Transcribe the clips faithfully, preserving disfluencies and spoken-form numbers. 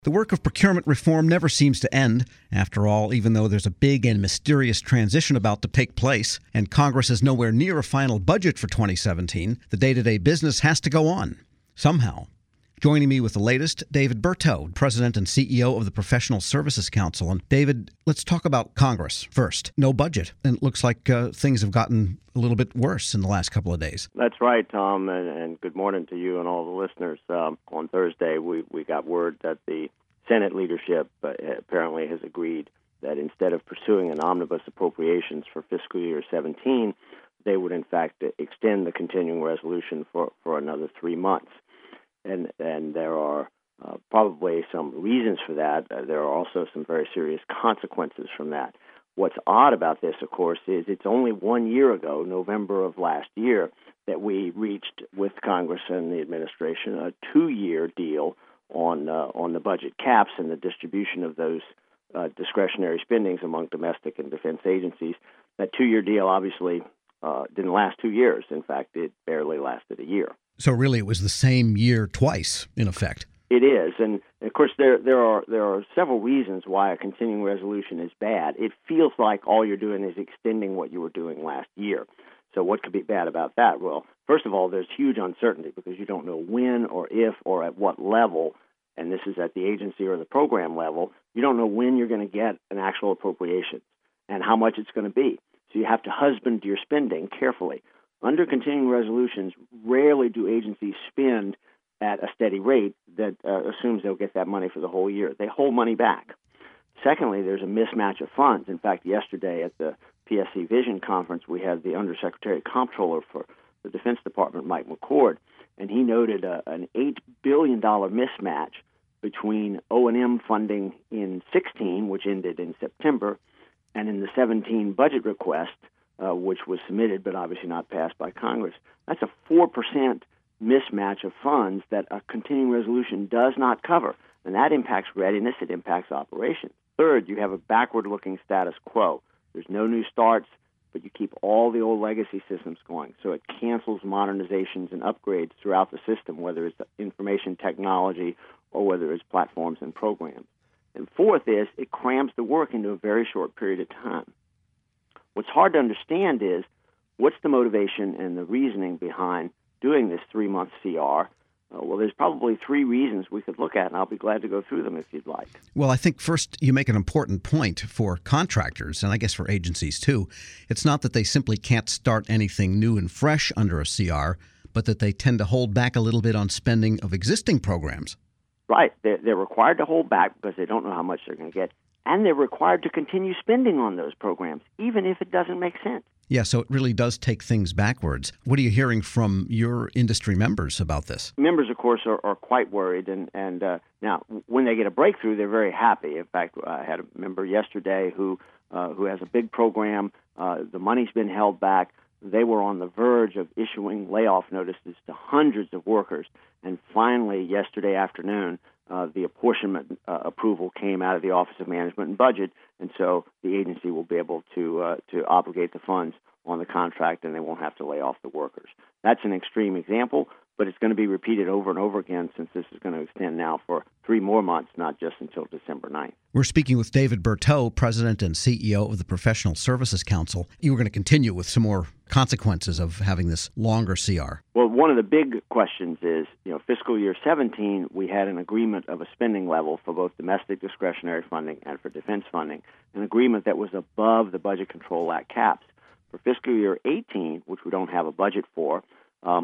The work of procurement reform never seems to end. After all, even though there's a big and mysterious transition about to take place, and Congress is nowhere near a final budget for twenty seventeen, the day-to-day business has to go on, somehow. Joining me with the latest, David Berteau, President and C E O of the Professional Services Council. And David, let's talk about Congress first. No budget. And it looks like uh, things have gotten a little bit worse in the last couple of days. That's right, Tom, and, and good morning to you and all the listeners. Um, on Thursday, we, we got word that the Senate leadership uh, apparently has agreed that instead of pursuing an omnibus appropriations for fiscal year seventeen, they would in fact extend the continuing resolution for, for another three months. And and there are uh, probably some reasons for that. Uh, there are also some very serious consequences from that. What's odd about this, of course, is it's only one year ago, November of last year, that we reached with Congress and the administration a two-year deal on uh, on the budget caps and the distribution of those uh, discretionary spendings among domestic and defense agencies. That two-year deal obviously uh, didn't last two years. In fact, it barely lasted a year. So really, it was the same year twice, in effect. It is, and of course, there there are there are several reasons why a continuing resolution is bad. It feels like all you're doing is extending what you were doing last year. So what could be bad about that? Well, first of all, there's huge uncertainty because you don't know when or if or at what level, and this is at the agency or the program level, you don't know when you're going to get an actual appropriation and how much it's going to be. So you have to husband your spending carefully. Under continuing resolutions, rarely do agencies spend at a steady rate that uh, assumes they'll get that money for the whole year. They hold money back. Secondly, there's a mismatch of funds. In fact, yesterday at the P S C Vision Conference, we had the Undersecretary Comptroller for the Defense Department, Mike McCord, and he noted a, an eight billion dollars mismatch between O and M funding in sixteen, which ended in September, and in the seventeen budget request, uh, which was submitted but obviously not passed by Congress. That's a four percent mismatch of funds that a continuing resolution does not cover, and that impacts readiness, it impacts operations. Third, you have a backward-looking status quo. There's no new starts, but you keep all the old legacy systems going, so it cancels modernizations and upgrades throughout the system, whether it's information technology or whether it's platforms and programs. And fourth is it crams the work into a very short period of time. What's hard to understand is what's the motivation and the reasoning behind doing this three-month C R. Uh, well, there's probably three reasons we could look at, and I'll be glad to go through them if you'd like. Well, I think first you make an important point for contractors, and I guess for agencies too. It's not that they simply can't start anything new and fresh under a C R, but that they tend to hold back a little bit on spending of existing programs. Right. They're, they're required to hold back because they don't know how much they're going to get, and they're required to continue spending on those programs, even if it doesn't make sense. Yeah, so it really does take things backwards. What are you hearing from your industry members about this? Members, of course, are, are quite worried, and, and uh, now, when they get a breakthrough, they're very happy. In fact, I had a member yesterday who uh, who has a big program. Uh, the money's been held back. They were on the verge of issuing layoff notices to hundreds of workers, and finally, yesterday afternoon, uh, the apportionment uh, approval came out of the Office of Management and Budget, and so the agency will be able to uh, to obligate the funds on the contract, and they won't have to lay off the workers. That's an extreme example, but it's going to be repeated over and over again since this is going to extend now for three more months, not just until December ninth. We're speaking with David Berteau, President and C E O of the Professional Services Council. You were going to continue with some more consequences of having this longer C R. Well, one of the big questions is, you know, fiscal year seventeen, we had an agreement of a spending level for both domestic discretionary funding and for defense funding, an agreement that was above the Budget Control Act caps. For fiscal year eighteen, which we don't have a budget for, um,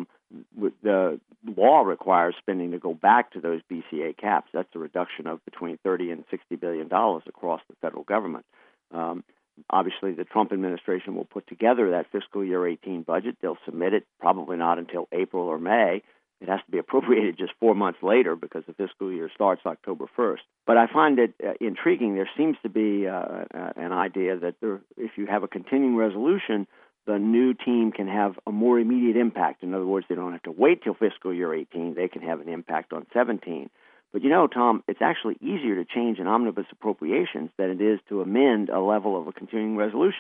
the law requires spending to go back to those B C A caps. That's a reduction of between thirty and sixty billion dollars across the federal government. Um, obviously, the Trump administration will put together that fiscal year eighteen budget. They'll submit it probably not until April or May. It has to be appropriated just four months later because the fiscal year starts October first. But I find it uh, intriguing. There seems to be uh, uh, an idea that there, if you have a continuing resolution, the new team can have a more immediate impact. In other words, they don't have to wait till fiscal year eighteen. They can have an impact on seventeen. But you know, Tom, it's actually easier to change an omnibus appropriations than it is to amend a level of a continuing resolution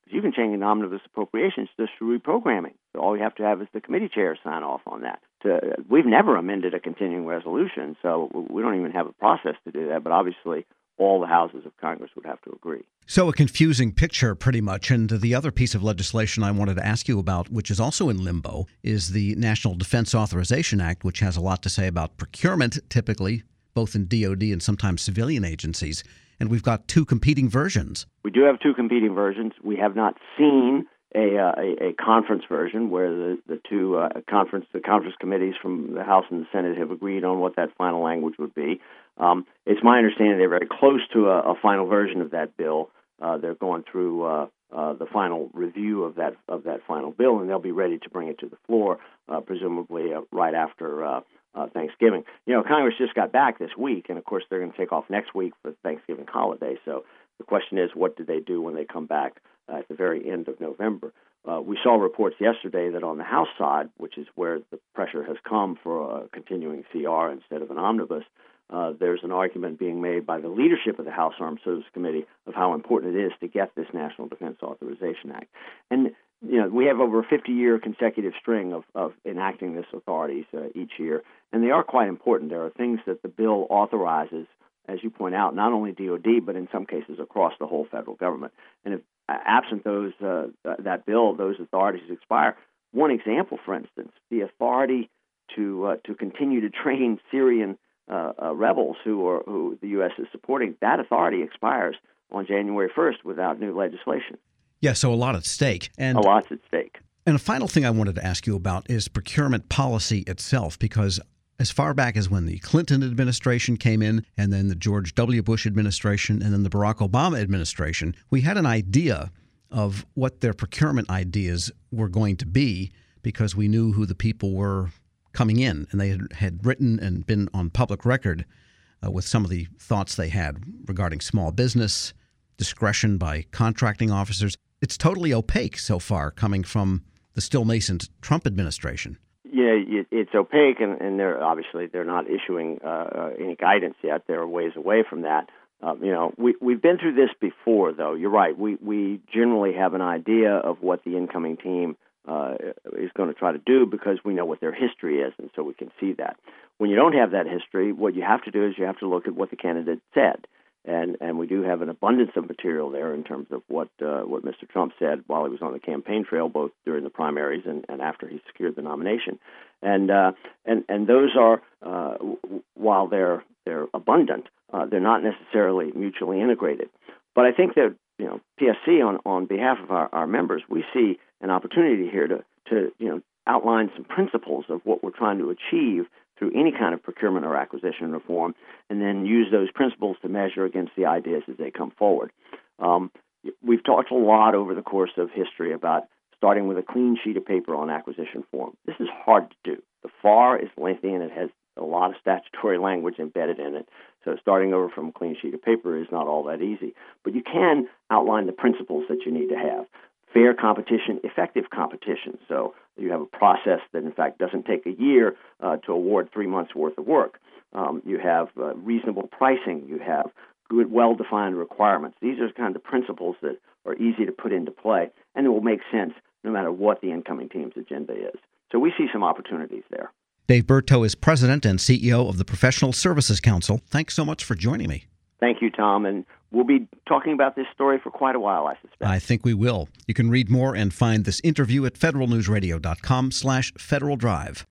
You can change an omnibus appropriations just through reprogramming. So all you have to have is the committee chair sign off on that. So we've never amended a continuing resolution, so we don't even have a process to do that. But obviously, all the houses of Congress would have to agree. So a confusing picture, pretty much. And the other piece of legislation I wanted to ask you about, which is also in limbo, is the National Defense Authorization Act, which has a lot to say about procurement, typically, both in D O D and sometimes civilian agencies. And we've got two competing versions. We do have two competing versions. We have not seen a uh, a, a conference version where the the two uh, conference the conference committees from the House and the Senate have agreed on what that final language would be. Um, it's my understanding they're very close to a, a final version of that bill. Uh, they're going through uh, uh, the final review of that of that final bill, and they'll be ready to bring it to the floor, uh, presumably uh, right after uh, uh, Thanksgiving. You know, Congress just got back this week, and of course they're going to take off next week for the Thanksgiving holiday. So the question is, what do they do when they come back uh, at the very end of November? Uh, we saw reports yesterday that on the House side, which is where the pressure has come for a continuing C R instead of an omnibus, uh, there's an argument being made by the leadership of the House Armed Services Committee of how important it is to get this National Defense Authorization Act. And, you know, we have over a fifty-year consecutive string of, of enacting this authorities uh, each year, and they are quite important. There are things that the bill authorizes, as you point out, not only D O D, but in some cases across the whole federal government. And if absent those uh, that bill, those authorities expire. One example, for instance, the authority to uh, to continue to train Syrian uh, uh, rebels who are who the U S is supporting, that authority expires on January first without new legislation. Yeah, so a lot at stake. And a lot's at stake. And a final thing I wanted to ask you about is procurement policy itself, because as far back as when the Clinton administration came in, and then the George W. Bush administration, and then the Barack Obama administration, we had an idea of what their procurement ideas were going to be because we knew who the people were coming in, and they had, had written and been on public record uh, with some of the thoughts they had regarding small business, discretion by contracting officers. It's totally opaque so far coming from the still nascent Trump administration. Yeah, it's opaque, and, and they're obviously they're not issuing uh, any guidance yet. They're ways away from that. Um, you know, we we've been through this before, though. You're right. We we generally have an idea of what the incoming team uh, is going to try to do because we know what their history is, and so we can see that. When you don't have that history, what you have to do is you have to look at what the candidate said. And and we do have an abundance of material there in terms of what uh, what Mister Trump said while he was on the campaign trail, both during the primaries and, and after he secured the nomination. And uh, and and those are uh, while they're they're abundant, uh, they're not necessarily mutually integrated. But I think that you know P S C on, on behalf of our, our members, we see an opportunity here to to you know outline some principles of what we're trying to achieve through any kind of procurement or acquisition reform, and then use those principles to measure against the ideas as they come forward. Um, we've talked a lot over the course of history about starting with a clean sheet of paper on acquisition form. This is hard to do. The F A R is lengthy, and it has a lot of statutory language embedded in it, so starting over from a clean sheet of paper is not all that easy. But you can outline the principles that you need to have. Fair competition, effective competition. So you have a process that, in fact, doesn't take a year uh, to award three months' worth of work. Um, you have uh, reasonable pricing. You have good, well-defined requirements. These are kind of principles that are easy to put into play, and it will make sense no matter what the incoming team's agenda is. So we see some opportunities there. Dave Berteau is president and C E O of the Professional Services Council. Thanks so much for joining me. Thank you, Tom, and we'll be talking about this story for quite a while, I suspect. I think we will. You can read more and find this interview at federal news radio dot com slash Federal Drive.